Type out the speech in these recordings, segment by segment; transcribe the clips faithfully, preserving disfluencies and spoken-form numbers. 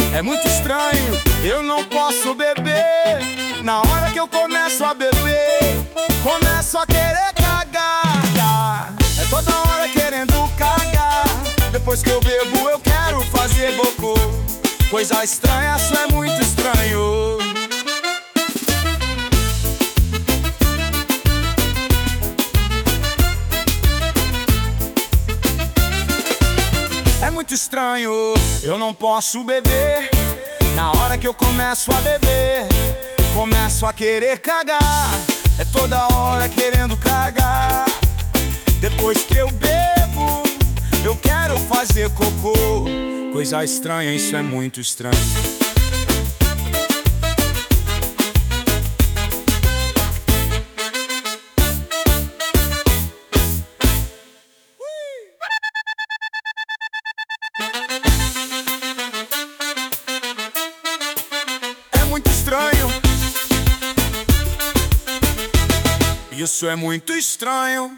É muito estranho, eu não posso beber. Na hora que eu começo a beber, começo a querer cagar. É toda hora querendo cagar. Depois que eu bebo eu quero fazer cocô. Coisa estranha, isso é muito estranho. É muito estranho, eu não posso beber. Na hora que eu começo a beber, começo a querer cagar. É toda hora querendo cagar. Depois que eu bebo, eu quero fazer cocô. Coisa estranha, isso é muito estranho. É muito estranho. Isso é muito estranho.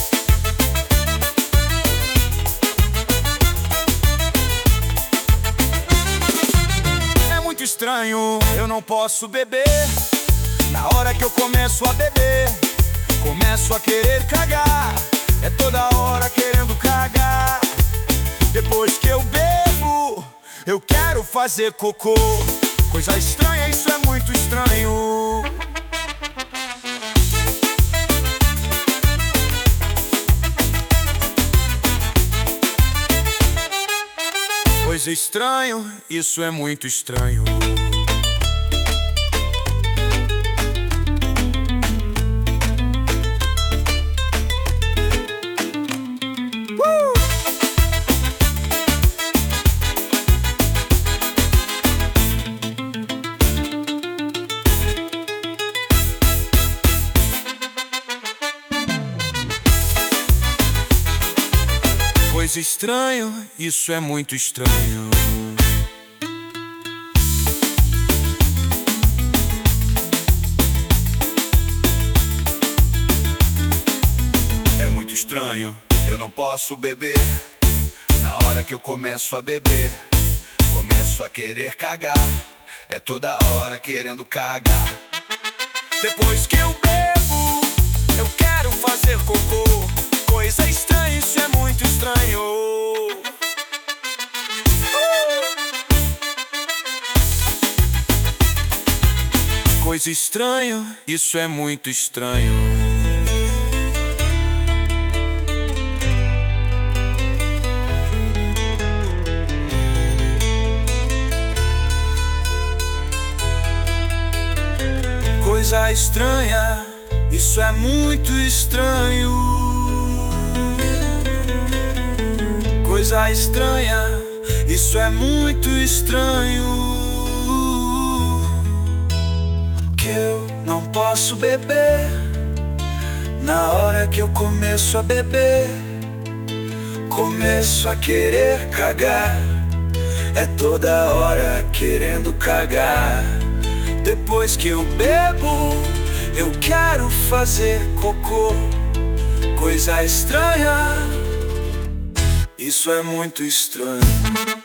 É muito estranho, eu não posso beber. Na hora que eu começo a beber, começo a querer cagar. É toda hora querendo cagar. Depois que eu bebo, eu quero fazer cocô. Coisa estranha, isso é muito estranho. Coisa estranho, isso é muito estranho. Uh! Coisa estranho, isso é muito estranho. É muito estranho, eu não posso beber. Na hora que eu começo a beber, começo a querer cagar. É toda hora querendo cagar. Depois que eu bebo, eu quero fazer cocô. Coisa estranha, isso é muito estranho. Coisa estranha, isso é muito estranho. Coisa estranha, isso é muito estranho. Coisa estranha, isso é muito estranho. Que eu não posso beber. Na hora que eu começo a beber, começo a querer cagar. É toda hora querendo cagar. Depois que eu bebo, eu quero fazer cocô. Coisa estranha, isso é muito estranho.